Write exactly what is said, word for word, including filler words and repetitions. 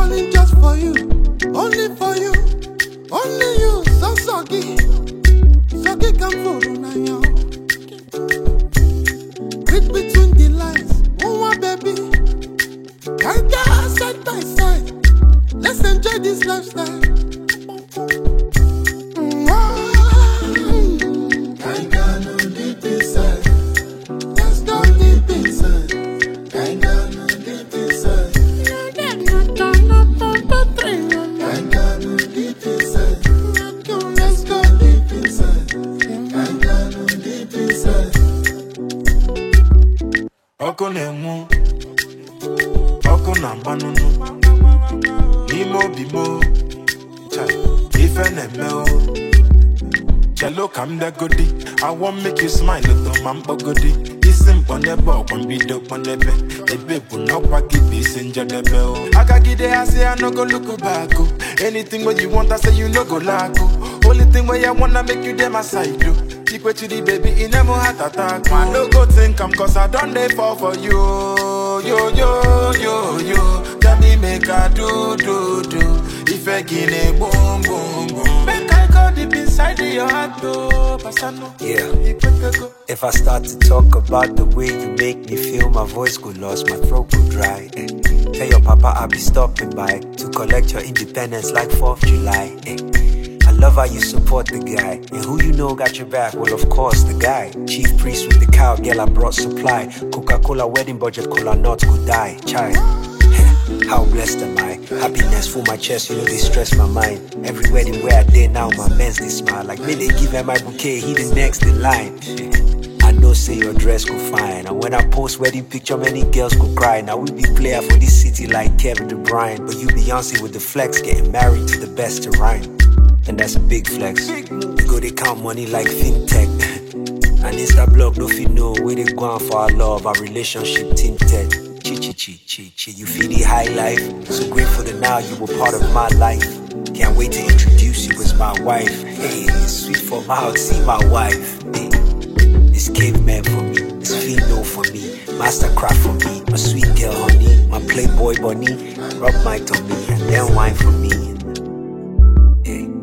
falling just for you, only for you, only you. So soggy, soggy come for now. Read between the lines, oh baby. Can't get side by side. Let's enjoy this lifestyle. Oko nemu, oko na banunu, imo bimo, chai, ife neme o. Chelo kam da godi, I want make you smile little mambo godi. Isim ponebo, one bido ponebe, ebe puna waki bisinja debe o. Akagide I say I no go look back o. Anything what you want I say you no go lack o. Only thing where I wanna make you dem my side o. Keep it to the baby, in a more heart attack. Man, no go think I'm cause I done they fall for you. Yo, yo, yo, yo. Tell me make I do, do, do. If I get a boom, boom, boom. Make I go deep inside your heart, though. Yeah. If I start to talk about the way you make me feel, my voice go lost, my throat go dry. Eh. Tell your papa I'll be stopping by to collect your independence like fourth of July. Eh. I love how you support the guy. And who you know got your back? Well, of course, the guy. Chief priest with the cow, girl, I brought supply. Coca-Cola wedding budget, cola nuts go die. Child, how blessed am I? Happiness full my chest, you know they stress my mind. Every wedding where I did now, my men's they smile. Like me, they give her my bouquet, he the next in line. I know say your dress go fine. And when I post wedding picture, many girls go cry. Now we be player for this city like Kevin De Bruyne. But you Beyonce with the flex, getting married to the best to rhyme. And that's a big flex. We go they count money like fintech. And Insta blog no fit know where they go on for our love, our relationship tinted. Chi chi chi chi chi. You feel the high life. So grateful that now you were part of my life. Can't wait to introduce you as my wife. Hey, it's sweet for my heart, see my wife. Hey, it's caveman for me, it's Fino for me, mastercraft for me, my sweet girl honey, my playboy bunny, rub my tummy and then wine for me. Hey.